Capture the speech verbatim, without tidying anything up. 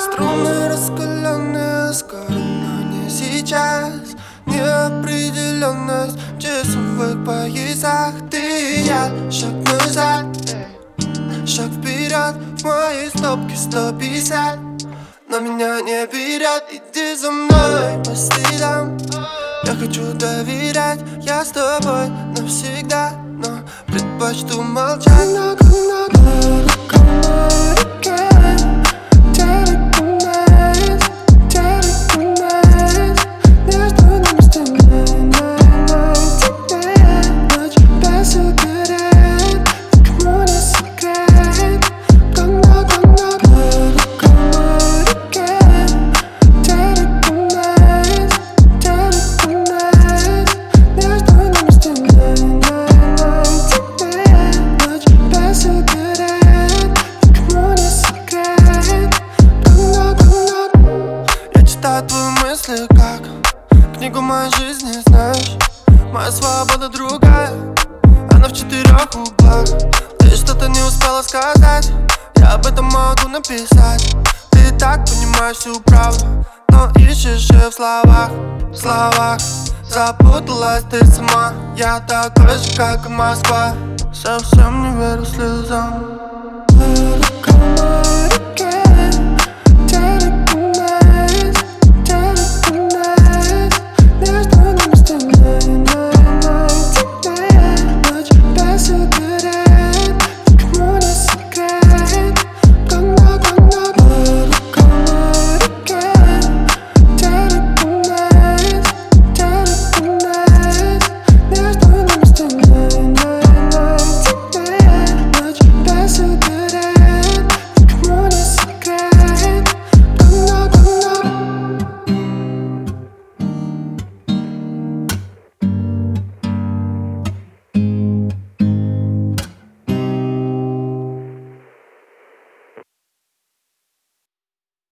Струны раскаленные, скоро, но не сейчас. Неопределенность в часовых поясах. Ты и я, шаг назад, шаг вперед. В моей стопке сто пятьдесят, но меня не берет. Иди за мной по следам. Я хочу доверять, я с тобой навсегда, но предпочту молчать. Твои мысли как книгу моей жизни, знаешь. Моя свобода другая, она в четырех углах. Ты что-то не успела сказать, я об этом могу написать. Ты так понимаешь всю правду, но ищешь ее в словах, в словах. Запуталась ты сама, я такой же, как и Москва. Совсем не верю слезам.